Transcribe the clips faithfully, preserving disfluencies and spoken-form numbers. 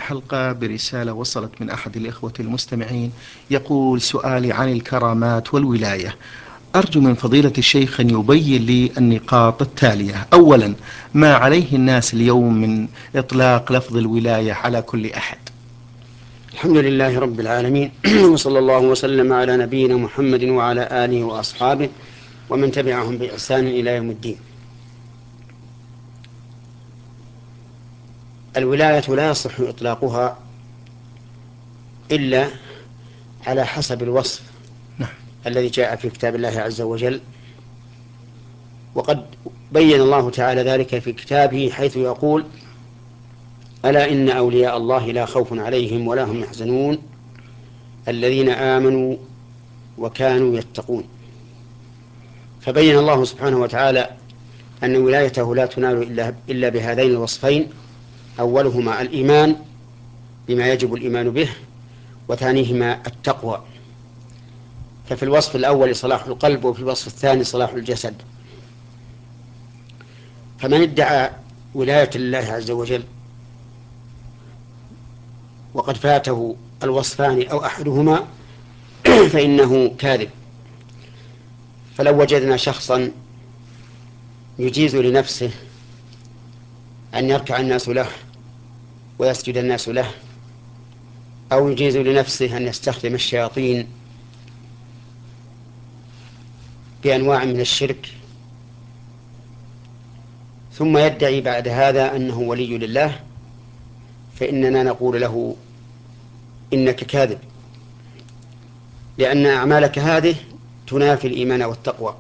الحلقة برسالة وصلت من أحد الإخوة المستمعين، يقول: سؤالي عن الكرامات والولاية، أرجو من فضيلة الشيخ أن يبين لي النقاط التالية. أولا، ما عليه الناس اليوم من إطلاق لفظ الولاية على كل أحد؟ الحمد لله رب العالمين وصلى الله وسلم على نبينا محمد وعلى آله وأصحابه ومن تبعهم بإحسان إلى يوم الدين. الولاية لا يصح إطلاقها إلا على حسب الوصف نعم. الذي جاء في كتاب الله عز وجل، وقد بين الله تعالى ذلك في كتابه حيث يقول: ألا إن أولياء الله لا خوف عليهم ولا هم يحزنون الذين آمنوا وكانوا يتقون. فبين الله سبحانه وتعالى أن ولايته لا تنال إلا, إلا بهذين الوصفين: أولهما الإيمان بما يجب الإيمان به، وثانيهما التقوى. ففي الوصف الأول صلاح القلب، وفي الوصف الثاني صلاح الجسد. فمن ادعى ولاية الله عز وجل وقد فاته الوصفان أو أحدهما فإنه كاذب. فلو وجدنا شخصا يجيز لنفسه أن يركع الناس له ويسجد الناس له، أو يجيز لنفسه أن يستخدم الشياطين بأنواع من الشرك، ثم يدعي بعد هذا أنه ولي لله، فإننا نقول له: إنك كاذب، لأن أعمالك هذه تنافي الإيمان والتقوى.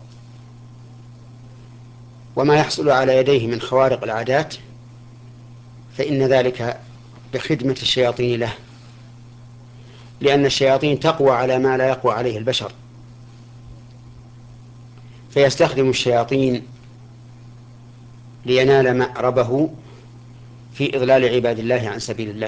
وما يحصل على يديه من خوارق العادات فإن ذلك بخدمة الشياطين له، لأن الشياطين تقوى على ما لا يقوى عليه البشر، فيستخدم الشياطين لينال مأربه في إضلال عباد الله عن سبيل الله.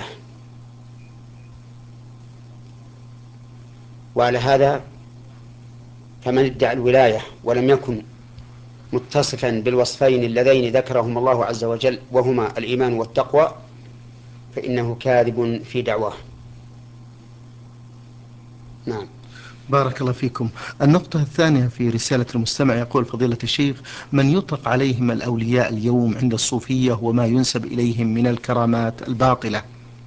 وعلى هذا فمن ادعى الولاية ولم يكن متصفا بالوصفين اللذين ذكرهما الله عز وجل وهما الإيمان والتقوى فإنه كاذب في دعواه. نعم. بارك الله فيكم. النقطة الثانية في رسالة المستمع، يقول فضيلة الشيخ: من يطلق عليهم الأولياء اليوم عند الصوفية وما ينسب إليهم من الكرامات الباطلة؟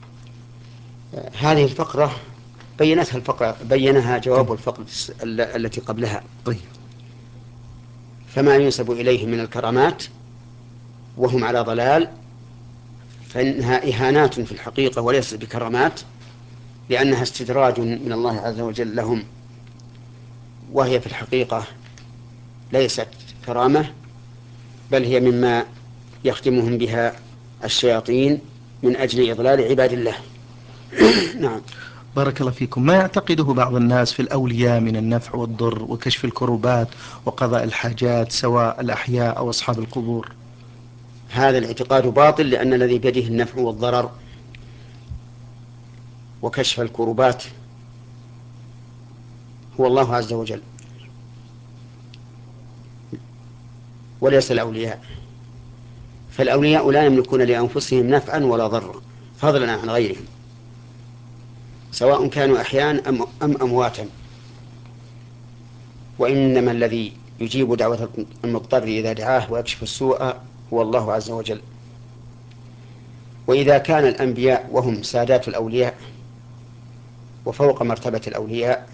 هذه الفقرة بينتها الفقرة بينها طيب. جواب الفقرة التي قبلها. طيب. فما ينسب إليهم من الكرامات وهم على ضلال فإنها إهانات في الحقيقة وليست بكرامات، لأنها استدراج من الله عز وجل لهم، وهي في الحقيقة ليست كرامة، بل هي مما يخدمهم بها الشياطين من أجل إضلال عباد الله. نعم. بارك الله فيكم. ما يعتقده بعض الناس في الأولياء من النفع والضر وكشف الكروبات وقضاء الحاجات، سواء الأحياء أو أصحاب القبور؟ هذا الاعتقاد باطل، لأن الذي بيده النفع والضرر وكشف الكروبات هو الله عز وجل وليس الأولياء. فالأولياء لا يملكون لأنفسهم نفعا ولا ضرا فضلا عن غيرهم، سواء كانوا أحياء أم, أم أمواتا. وإنما الذي يجيب دعوة المضطر إذا دعاه ويكشف السوء هو الله عز وجل. وإذا كان الأنبياء وهم سادات الأولياء وفوق مرتبة الأولياء،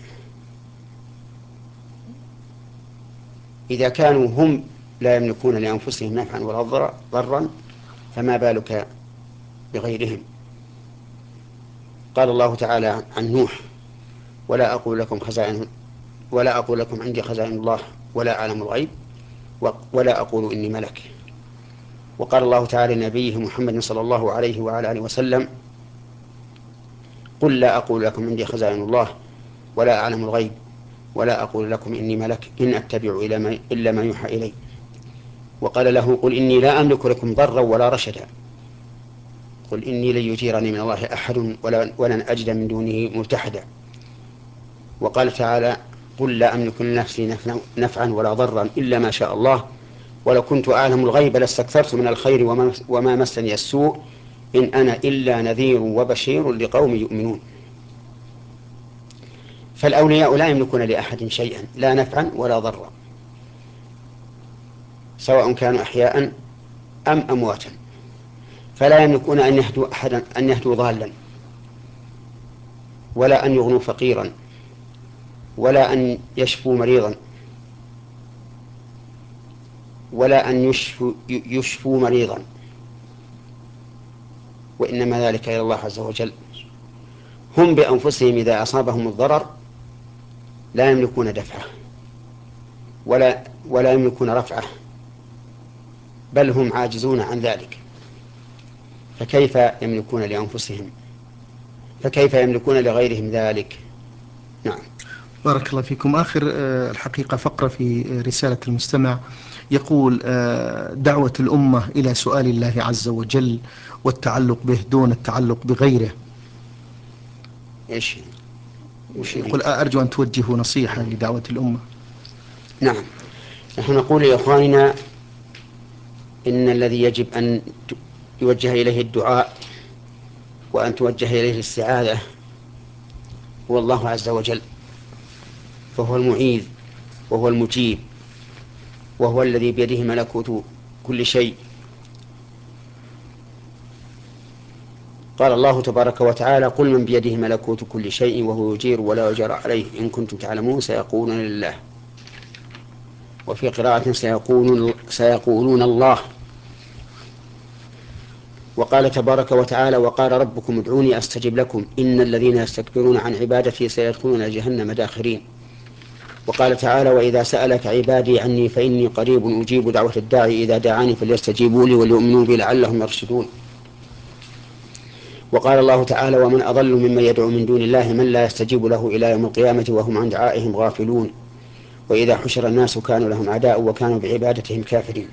إذا كانوا هم لا يملكون لأنفسهم نفعا ولا ضرا فما بالك بغيرهم. قال الله تعالى عن نوح: ولا أقول لكم خزائن ولا أقول لكم عندي خزائن الله ولا أعلم الغيب ولا أقول إني ملك. وقال الله تعالى لنبيه محمد صلى الله عليه وعلى آله وسلم: قل لا أقول لكم عندي خزائن الله ولا أعلم الغيب ولا أقول لكم إني ملك إن أتبع إلا ما يوحى إلي. وقال له: قل إني لا أملك لكم ضرا ولا رشدا، قل إني لن يجيرني من الله أحد ولن أجد من دونه ملتحدا. وقال تعالى: قل لا أملك لنفسي نفعا ولا ضرا إلا ما شاء الله ولو كنت أعلم الغيب لاستكثرت من الخير وما مسني السوء إن أنا إلا نذير وبشير لقوم يؤمنون. فالأولياء لا يملكون لأحد شيئا، لا نفعا ولا ضرا، سواء كانوا أحياء أم أمواتا، فلا يملكون أن يهدوا أحدا، أن يهدوا ضالا، ولا أن يغنوا فقيرا، ولا أن يشفوا مريضا، ولا أن يشفوا, يشفوا مريضا، وإنما ذلك إلى الله عز وجل. هم بأنفسهم إذا أصابهم الضرر لا يملكون دفعه ولا, ولا يملكون رفعه، بل هم عاجزون عن ذلك، فكيف يملكون لأنفسهم؟ فكيف يملكون لغيرهم ذلك؟ نعم. بارك الله فيكم. آخر الحقيقة فقرة في رسالة المستمع يقول: دعوة الأمة إلى سؤال الله عز وجل والتعلق به دون التعلق بغيره. إيش يقول: أرجو أن توجهوا نصيحة لدعوة الأمة. نعم، نحن نقول لإخواننا إن الذي يجب أن يوجه إليه الدعاء وأن توجه إليه الاستعاذة هو الله عز وجل، فهو المعيذ وهو المجيب، وهو الذي بيده ملكوت كل شيء. قال الله تبارك وتعالى: قل من بيده ملكوت كل شيء وهو يجير ولا يجار عليه إن كنتم تعلمون سيقولون لله، وفي قراءة سيقولون, سيقولون الله. وقال تبارك وتعالى: وقال ربكم ادعوني أستجب لكم إن الذين يستكبرون عن عبادتي سيدخلون جهنم داخرين. وقال تعالى: وإذا سألك عبادي عني فإني قريب أجيب دعوة الداعي إذا دعاني فليستجيبوا لي وليؤمنوا بي لعلهم يرشدون. وقال الله تعالى: ومن أضل ممن يدعو من دون الله من لا يستجيب له إلى يوم القيامة وهم عن دعائهم غافلون. وإذا حشر الناس كانوا لهم أعداء وكانوا بعبادتهم كافرين.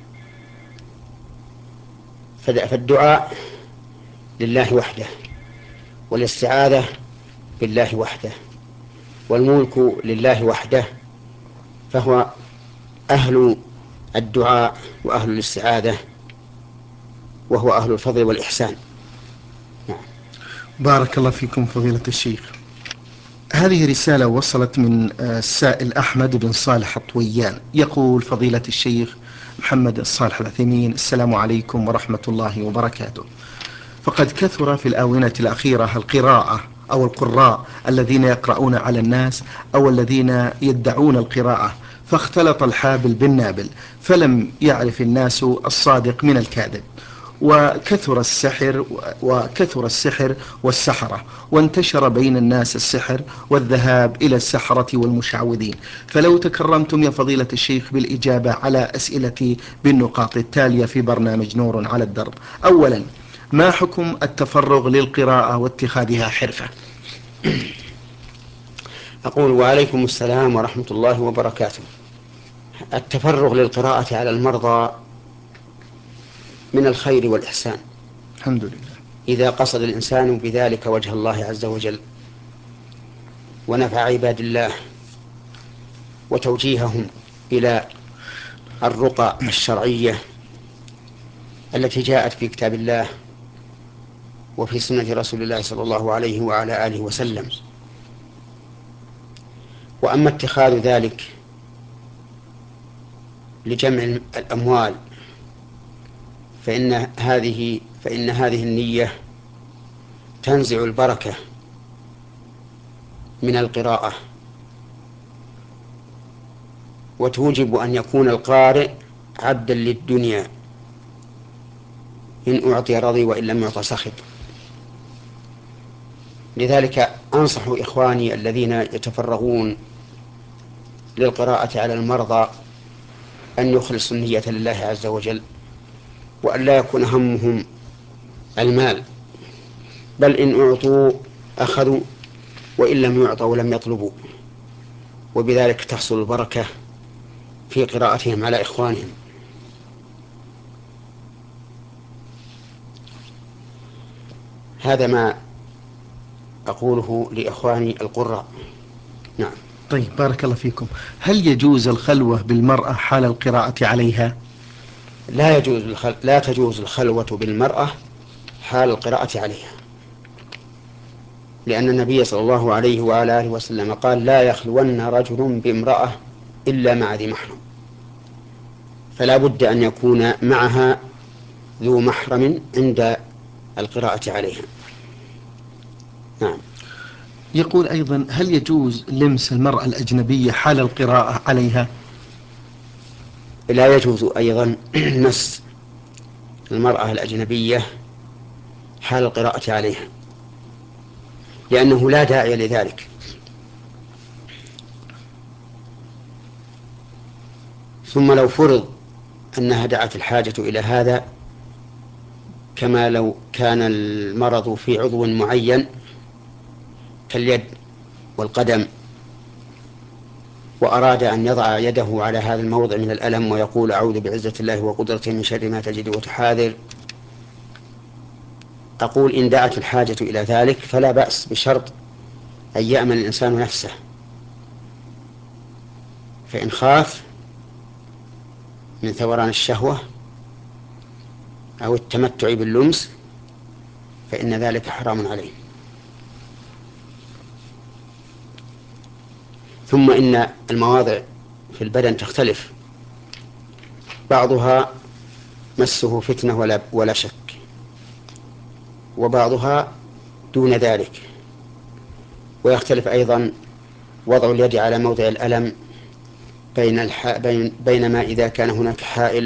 فالدعاء لله وحده، والاستعاذة بالله وحده، والملك لله وحده، فهو أهل الدعاء وأهل الاستعاذة، وهو أهل الفضل والإحسان. نعم. بارك الله فيكم فضيلة الشيخ. هذه رسالة وصلت من السائل أحمد بن صالح الطويان، يقول: فضيلة الشيخ محمد الصالح العثيمين، السلام عليكم ورحمة الله وبركاته. فقد كثر في الآونة الأخيرة القراءة أو القراء الذين يقرؤون على الناس أو الذين يدعون القراءة، فاختلط الحابل بالنابل، فلم يعرف الناس الصادق من الكاذب، وكثر السحر وكثر السحر والسحرة، وانتشر بين الناس السحر والذهاب إلى السحرة والمشعوذين. فلو تكرمتم يا فضيلة الشيخ بالإجابة على أسئلتي بالنقاط التالية في برنامج نور على الدرب. أولا: ما حكم التفرغ للقراءة واتخاذها حرفة؟ أقول: وعليكم السلام ورحمة الله وبركاته. التفرغ للقراءة على المرضى من الخير والإحسان، الحمد لله، إذا قصد الإنسان بذلك وجه الله عز وجل ونفع عباد الله وتوجيههم إلى الرقى الشرعية التي جاءت في كتاب الله وفي سنة رسول الله صلى الله عليه وعلى آله وسلم. وأما اتخاذ ذلك لجمع الأموال فإن هذه فإن هذه النية تنزع البركة من القراءة، وتوجب أن يكون القارئ عبدا للدنيا، إن أعطي رضي وإن لم يعط سخط. لذلك أنصح إخواني الذين يتفرغون للقراءة على المرضى أن يخلصوا النية لله عز وجل، وأن لا يكون همهم المال، بل إن أعطوا أخذوا وإن لم يعطوا لم يطلبوا، وبذلك تحصل البركة في قراءتهم على إخوانهم. هذا ما أقوله لإخواني القراء. نعم. طيب، بارك الله فيكم. هل يجوز الخلوة بالمرأة حال القراءة عليها؟ لا يجوز الخل... لا تجوز الخلوة بالمرأة حال القراءة عليها، لأن النبي صلى الله عليه وعلى آله وسلم قال: لا يخلون رجل بامرأة إلا مع ذي محرم، فلا بد أن يكون معها ذو محرم عند القراءة عليها. نعم. يقول أيضا: هل يجوز لمس المرأة الأجنبية حال القراءة عليها؟ لا يجوز أيضا مس المرأة الأجنبية حال القراءة عليها، لأنه لا داعي لذلك. ثم لو فرض أنها دعت الحاجة إلى هذا، كما لو كان المرض في عضو معين كاليد والقدم، وأراد أن يضع يده على هذا الموضع من الألم ويقول: أعوذ بعزة الله وقدرته من شر ما تجد وتحاذر، أقول إن دعت الحاجة إلى ذلك فلا بأس، بشرط أن يأمن الإنسان نفسه، فإن خاف من ثوران الشهوة أو التمتع باللمس فإن ذلك حرام عليه. ثم إن المواضع في البدن تختلف، بعضها مسه فتنة ولا, ولا شك، وبعضها دون ذلك. ويختلف أيضا وضع اليد على موضع الألم بين الح... بين... بينما إذا كان هناك حائل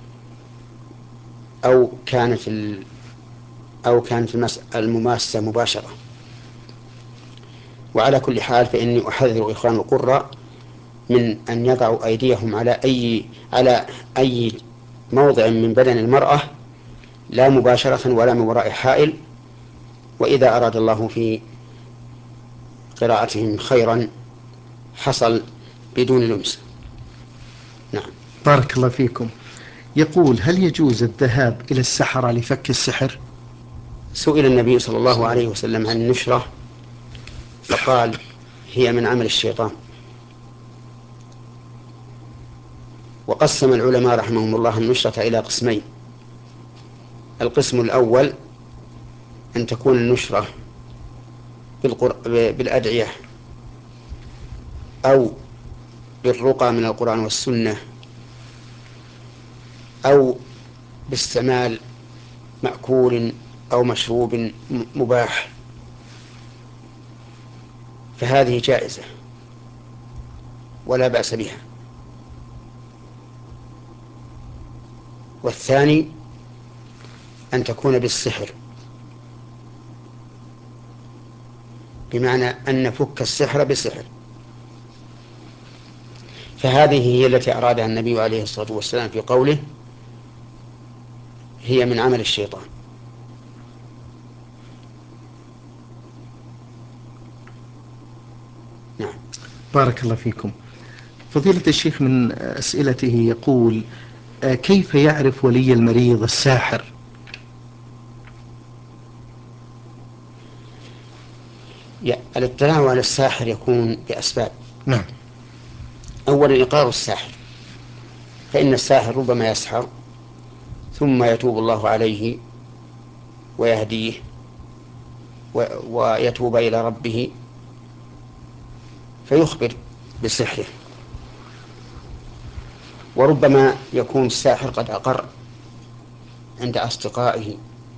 أو كانت ال... أو كانت المس... المماسة مباشرة. وعلى كل حال فإني أحذر إخوان القراء من أن يضعوا أيديهم على أي على أي موضع من بدن المرأة، لا مباشرة ولا من وراء حائل، وإذا أراد الله في قراءتهم خيرا حصل بدون لمس. نعم. بارك الله فيكم. يقول: هل يجوز الذهاب إلى السحرة لفك السحر؟ سئل النبي صلى الله عليه وسلم عن النشرة فقال: هي من عمل الشيطان. وقسم العلماء رحمهم الله النشرة إلى قسمين: القسم الأول أن تكون النشرة بالأدعية أو بالرقى من القرآن والسنة أو باستعمال مأكول أو مشروب مباح، فهذه جائزة ولا بأس بها. والثاني أن تكون بالسحر، بمعنى أن نفك السحر بسحر، فهذه هي التي أرادها النبي عليه الصلاة والسلام في قوله: هي من عمل الشيطان. نعم. بارك الله فيكم. فضيلة الشيخ من أسئلته يقول: كيف يعرف ولي المريض الساحر؟ الاطلاع على الساحر يكون بأسباب. نعم. أولا إقرار الساحر، فإن الساحر ربما يسحر ثم يتوب الله عليه ويهديه ويتوب إلى ربه فيخبر بسحره. وربما يكون الساحر قد أقر عند أصدقائه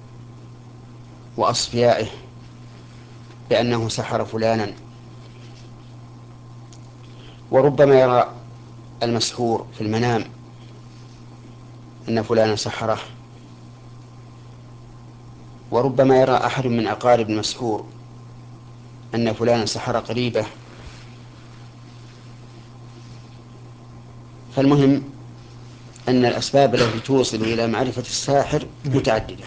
وأصفيائه بأنه سحر فلانا. وربما يرى المسحور في المنام أن فلانا سحره. وربما يرى أحد من أقارب المسحور أن فلانا سحر قريبه. فالمهم أن الأسباب التي توصل إلى معرفة الساحر متعددة،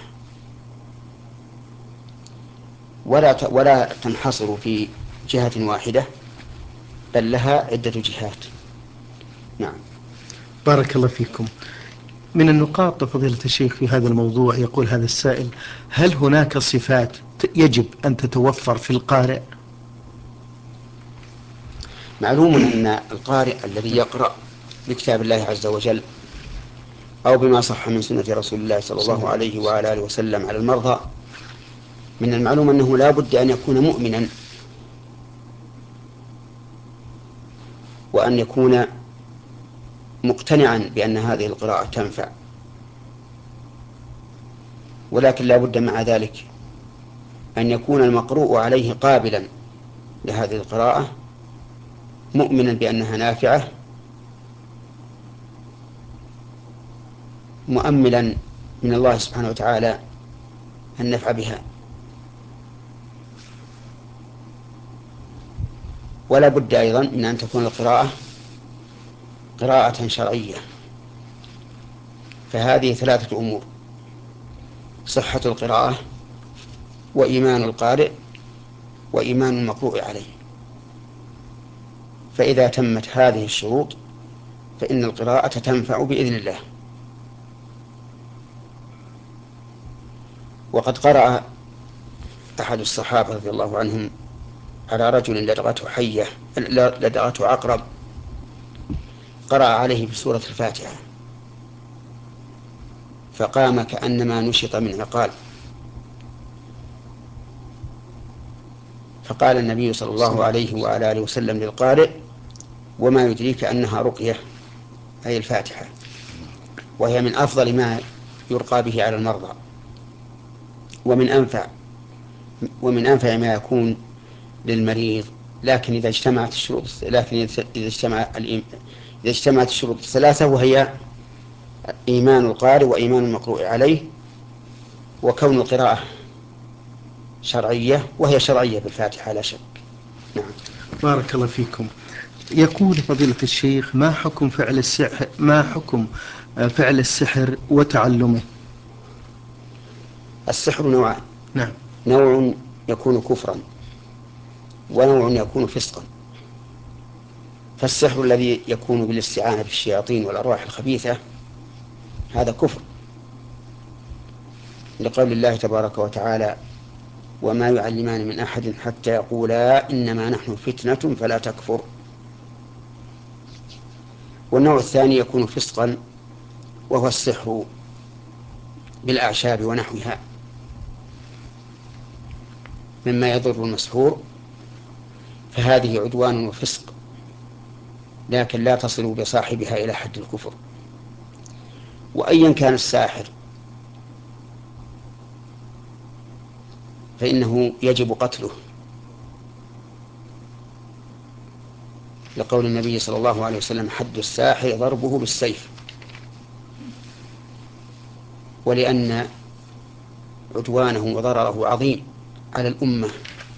ولا ولا تنحصر في جهة واحدة، بل لها عدة جهات. نعم. بارك الله فيكم. من النقاط فضيلة الشيخ في هذا الموضوع يقول هذا السائل: هل هناك صفات يجب أن تتوفر في القارئ؟ معلوم أن القارئ الذي يقرأ بكتاب الله عز وجل أو بما صح من سنة رسول الله صلى الله عليه وعلى آله وسلم على المرضى من المعلوم أنه لا بد أن يكون مؤمنا، وأن يكون مقتنعا بأن هذه القراءة تنفع، ولكن لا بد مع ذلك أن يكون المقروء عليه قابلا لهذه القراءة، مؤمنا بأنها نافعة، مؤملا من الله سبحانه وتعالى النفع بها. ولا بد أيضا من أن تكون القراءة قراءة شرعية. فهذه ثلاثة أمور: صحة القراءة، وإيمان القارئ، وإيمان المقروء عليه. فإذا تمت هذه الشروط فإن القراءة تنفع بإذن الله. وقد قرأ أحد الصحابة رضي الله عنهم على رجل لدغته حية لدغته عقرب، قرأ عليه بسورة الفاتحة فقام كأنما نشط من عقال. فقال النبي صلى الله عليه وعلى آله وسلم للقارئ: وما يدريك أنها رقية، أي الفاتحة، وهي من أفضل ما يرقى به على المرضى، ومن أنفع ومن أنفع ما يكون للمريض. لكن إذا اجتمعت الشروط لكن إذا اجتمع إذا اجتمعت الشروط الثلاثة، وهي إيمان القارئ وإيمان المقروء عليه وكون القراءة شرعية، وهي شرعية بالفاتحة لا شك. نعم. بارك الله فيكم. يقول فضيلة الشيخ: ما حكم فعل السحر ما حكم فعل السحر وتعلمه؟ السحر نوعان: نعم. نوع يكون كفرا، ونوع يكون فسقا. فالسحر الذي يكون بالاستعانة بالشياطين والأرواح الخبيثة هذا كفر، لقول الله تبارك وتعالى: وما يعلمان من أحد حتى يقولا إنما نحن فتنة فلا تكفر. والنوع الثاني يكون فسقا، وهو السحر بالأعشاب ونحوها مما يضر المسحور، فهذه عدوان وفسق، لكن لا تصل بصاحبها إلى حد الكفر. وأيا كان الساحر فإنه يجب قتله، لقول النبي صلى الله عليه وسلم: حد الساحر ضربه بالسيف. ولأن عدوانه وضرره عظيم على الأمة.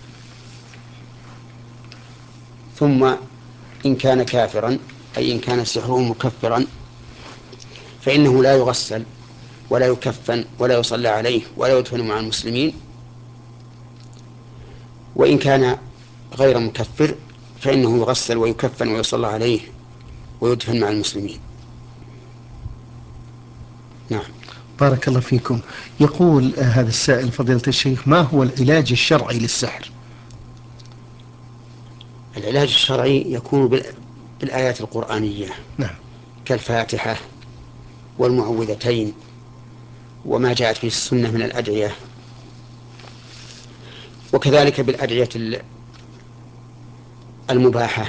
ثم إن كان كافرا، أي إن كان سحره مكفرا، فإنه لا يغسل ولا يكفن ولا يصلى عليه ولا يدفن مع المسلمين. وإن كان غير مكفر فإنه يغسل ويكفن ويصلى عليه ويدفن مع المسلمين. نعم. بارك الله فيكم. يقول هذا السائل فضيلة الشيخ: ما هو العلاج الشرعي للسحر؟ العلاج الشرعي يكون بالآيات القرآنية نعم. كالفاتحة والمعوذتين وما جاءت به السنة من الأدعية، وكذلك بالأدعية المباحة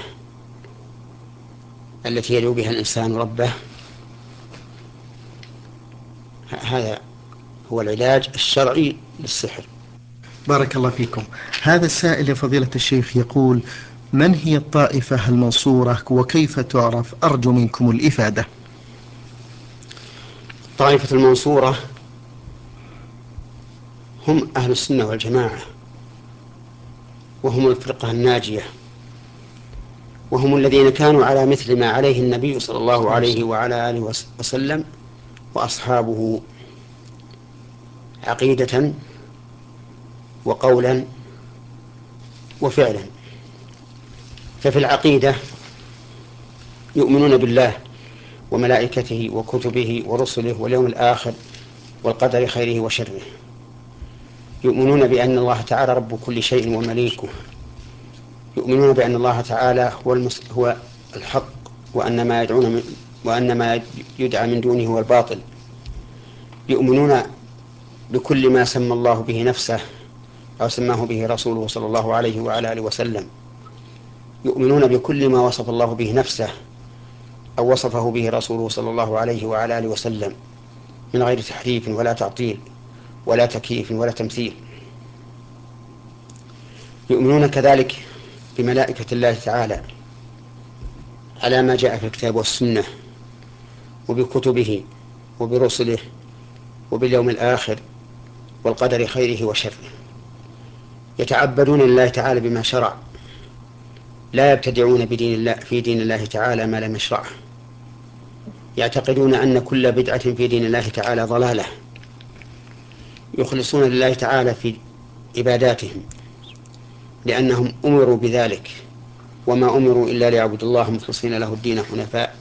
التي يدعو بها الإنسان ربه. هذا هو العلاج الشرعي للسحر. بارك الله فيكم. هذا السائل يا فضيلة الشيخ يقول: من هي الطائفة المنصورة وكيف تعرف؟ أرجو منكم الإفادة. طائفة المنصورة هم أهل السنة والجماعة، وهم الفرقة الناجية، وهم الذين كانوا على مثل ما عليه النبي صلى الله عليه وعلى آله وسلم وأصحابه عقيدة وقولا وفعلا. ففي العقيدة يؤمنون بالله وملائكته وكتبه ورسله واليوم الآخر والقدر خيره وشره. يؤمنون بأن الله تعالى رب كل شيء ومليكه. يؤمنون بأن الله تعالى هو, المس... هو الحق، وأن ما يدعون من... وأن ما يدعى من دونه هو الباطل. يؤمنون بكل ما سمى الله به نفسه أو سماه به رسوله صلى الله عليه وعلى آله وسلم، يؤمنون بكل ما وصف الله به نفسه أو وصفه به رسوله صلى الله عليه وعلى آله وسلم من غير تحريف ولا تعطيل ولا تكييف ولا تمثيل. يؤمنون كذلك بملائكة الله تعالى على ما جاء في الكتاب والسنة، وبكتبه وبرسله وباليوم الآخر والقدر خيره وشره. يتعبدون لله تعالى بما شرع، لا يبتدعون بدين الله في دين الله تعالى ما لم يشرعه. يعتقدون أن كل بدعة في دين الله تعالى ضلالة. يخلصون لله تعالى في عباداتهم لأنهم أمروا بذلك، وما أمروا إلا ليعبدوا الله مخلصين له الدين حنفاء.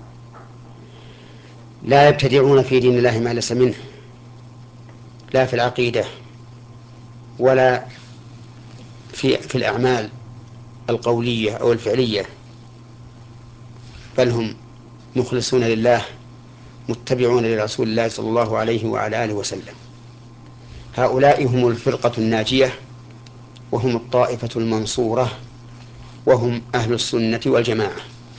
لا يبتدعون في دين الله ما ليس منه، لا في العقيدة ولا في في الأعمال القولية أو الفعلية، بل هم مخلصون لله متبعون لرسول الله صلى الله عليه وعلى آله وسلم. هؤلاء هم الفرقة الناجية، وهم الطائفة المنصورة، وهم أهل السنة والجماعة.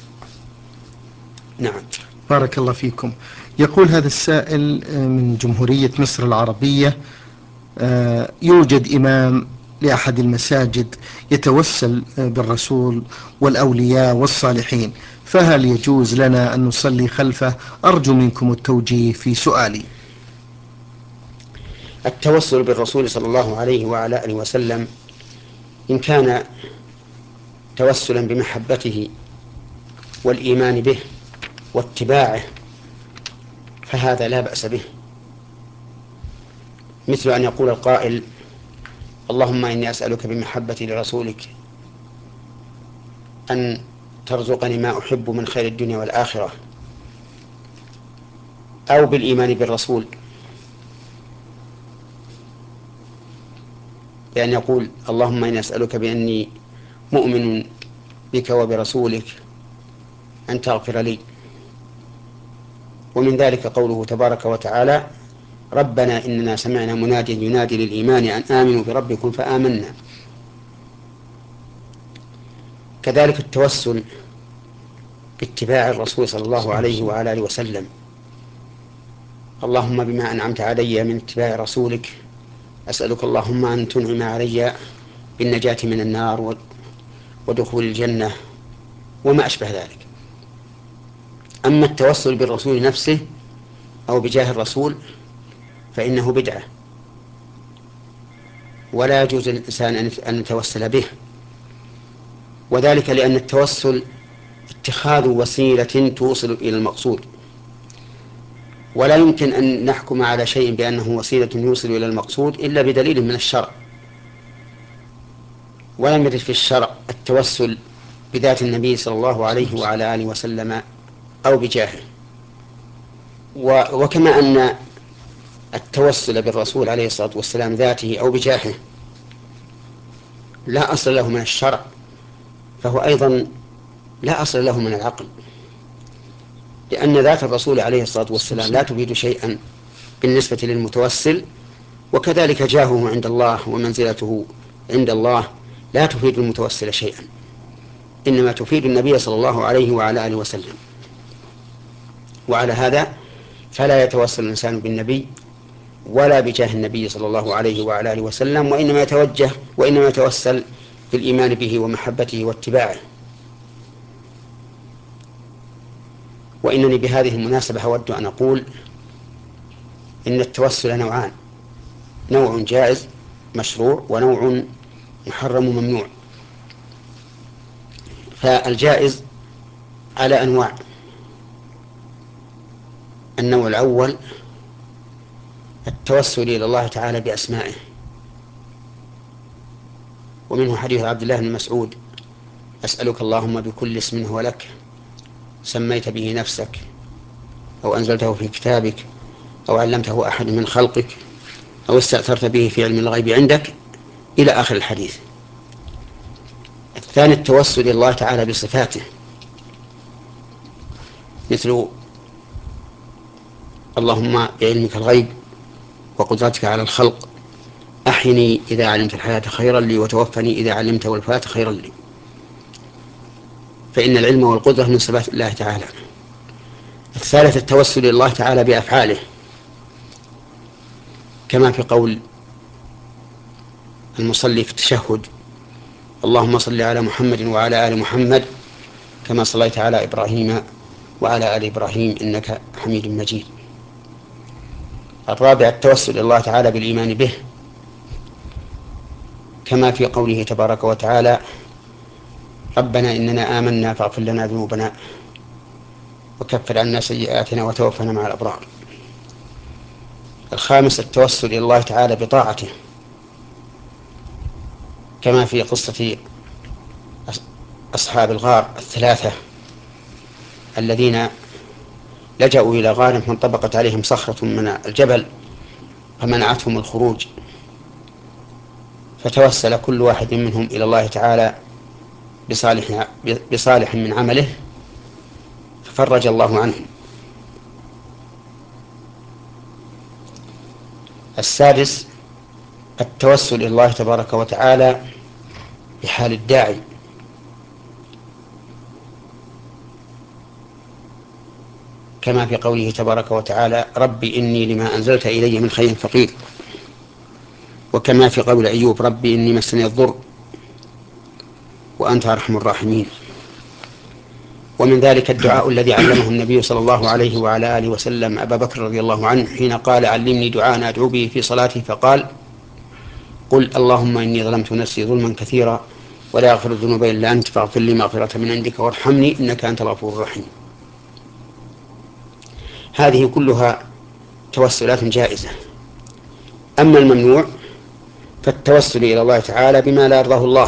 نعم. بارك الله فيكم. يقول هذا السائل من جمهورية مصر العربية: يوجد إمام لأحد المساجد يتوسل بالرسول والأولياء والصالحين، فهل يجوز لنا أن نصلي خلفه؟ أرجو منكم التوجيه في سؤالي. التوسل بالرسول صلى الله عليه وعلى آله وسلم إن كان توسلا بمحبته والإيمان به واتباعه فهذا لا بأس به، مثل أن يقول القائل: اللهم إني أسألك بمحبتي لرسولك أن ترزقني ما أحب من خير الدنيا والآخرة، أو بالإيمان بالرسول بأن يقول: اللهم إني أسألك بأني مؤمن بك وبرسولك أن تغفر لي. ومن ذلك قوله تبارك وتعالى: ربنا إننا سمعنا مناديا ينادي للإيمان أن آمنوا بربكم فآمنا. كذلك التوسل باتباع الرسول صلى الله عليه وعلى آله وسلم: اللهم بما أنعمت علي من اتباع رسولك أسألك اللهم أن تنعم علي بالنجاة من النار ودخول الجنة وما أشبه ذلك. أما التوسل بالرسول نفسه أو بجاه الرسول فإنه بدعة، ولا يجوز للإنسان أن يتوسل به، وذلك لأن التوسل اتخاذ وسيلة توصل إلى المقصود، ولا يمكن أن نحكم على شيء بأنه وسيلة يوصل إلى المقصود إلا بدليل من الشرع. ولم يرد في الشرع التوسل بذات النبي صلى الله عليه وعلى آله وسلم أو بجاهه. وكما أن التوسل بالرسول عليه الصلاة والسلام ذاته أو بجاهه لا أصل له من الشرع، فهو أيضا لا أصل له من العقل، لأن ذات الرسول عليه الصلاة والسلام لا تفيد شيئا بالنسبة للمتوسل، وكذلك جاهه عند الله ومنزلته عند الله لا تفيد المتوسل شيئا، إنما تفيد النبي صلى الله عليه وعلى آله وسلم. وعلى هذا فلا يتوسل الإنسان بالنبي ولا بجاه النبي صلى الله عليه وعلى آله وسلم، وإنما يتوجه وإنما يتوسل بالإيمان به ومحبته واتباعه. وإنني بهذه المناسبة أود أن أقول إن التوسل نوعان: نوع جائز مشروع ونوع محرم ممنوع. فالجائز على أنواع: النوع الأول التوسل إلى الله تعالى بأسمائه، ومنه حديث عبد الله بن مسعود: أسألك اللهم بكل اسم هو لك سميت به نفسك أو أنزلته في كتابك أو علمته أحد من خلقك أو استأثرت به في علم الغيب عندك، إلى آخر الحديث. الثاني التوسل إلى الله تعالى بصفاته، مثل اللهم بعلمك الغيب وقدرتك على الخلق أحيني إذا علمت الحياة خيرا لي وتوفني إذا علمت والوفاة خيرا لي. فإن العلم والقدرة من صفات الله تعالى. الثالث التوسل إلى الله تعالى بأفعاله، كما في قول المصلي في التشهد: اللهم صل على محمد وعلى آل محمد كما صليت على إبراهيم وعلى آل إبراهيم إنك حميد مجيد. الرابع التوسل إلى الله تعالى بالإيمان به، كما في قوله تبارك وتعالى: ربنا إننا آمنا فاغفر لنا ذنوبنا وكفر عنا سيئاتنا وتوفنا مع الأبرار. الخامس التوسل إلى الله تعالى بطاعته، كما في قصة أصحاب الغار الثلاثة الذين لجأوا إلى غار فانطبقت عليهم صخرة من الجبل فمنعتهم الخروج، فتوسل كل واحد منهم إلى الله تعالى بصالح, بصالح من عمله ففرج الله عنهم. السادس التوسل إلى الله تبارك وتعالى بحال الداعي، كما في قوله تبارك وتعالى: ربي إني لما أنزلت إلي من خير فقير. وكما في قول أيوب: ربي إني مسني الضر وأنت أرحم الراحمين. ومن ذلك الدعاء الذي علمه النبي صلى الله عليه وعلى آله وسلم أبا بكر رضي الله عنه حين قال: علمني دعاء أدعو به في صلاتي، فقال: قل اللهم إني ظلمت نفسي ظلما كثيرا ولا يغفر الذنوب إلا أنت فاغفر لي مغفرة من عندك وارحمني إنك أنت الغفور الرحيم. هذه كلها توسلات جائزة. أما الممنوع فالتوسل إلى الله تعالى بما لا يرضاه الله،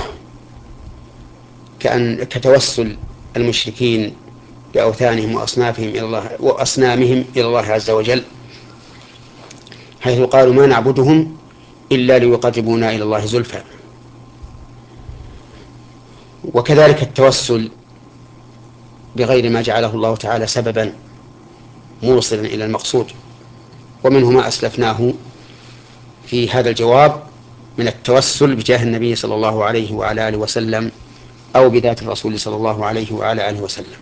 كأن كتوسل المشركين بأوثانهم وأصنافهم إلى الله وأصنامهم إلى الله عز وجل، حيث قالوا: ما نعبدهم إلا ليقربونا إلى الله زلفى. وكذلك التوسل بغير ما جعله الله تعالى سببا موصلا إلى المقصود، ومنه ما أسلفناه في هذا الجواب من التوسل بجاه النبي صلى الله عليه وعلى آله وسلم أو بذات الرسول صلى الله عليه وعلى آله وسلم.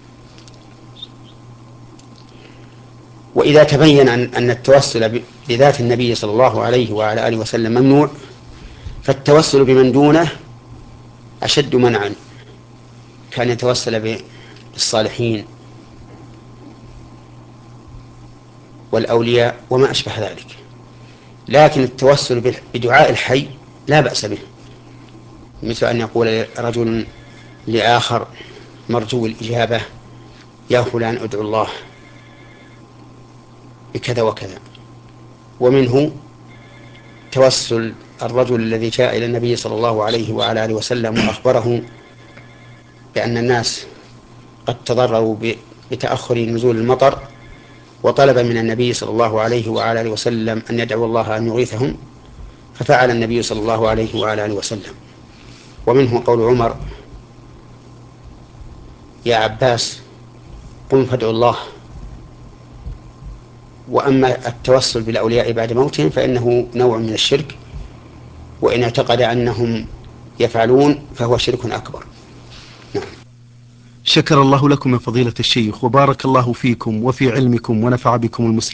وإذا تبين أن التوسل بذات النبي صلى الله عليه وعلى آله وسلم ممنوع، فالتوسل بمن دونه أشد منعا، كان يتوسل بالصالحين والأولياء وما أشبه ذلك. لكن التوسل بدعاء الحي لا بأس به، مثل أن يقول رجل لآخر مرجو الإجابة: يا فلان ادعو الله بكذا وكذا. ومنه توسل الرجل الذي جاء إلى النبي صلى الله عليه وعلى آله وسلم وأخبره بأن الناس قد تضرروا بتأخر نزول المطر، وطلب من النبي صلى الله عليه وعلى آله وسلم أن يدعو الله أن يغيثهم، ففعل النبي صلى الله عليه وعلى آله وسلم. ومنه قول عمر: يا عباس قم فادعوا الله. وأما التوسل بالأولياء بعد موتهم فإنه نوع من الشرك، وإن اعتقد أنهم يفعلون فهو شرك أكبر. نعم. شكر الله لكم من فضيلة الشيخ، وبارك الله فيكم وفي علمكم ونفع بكم المسلمين.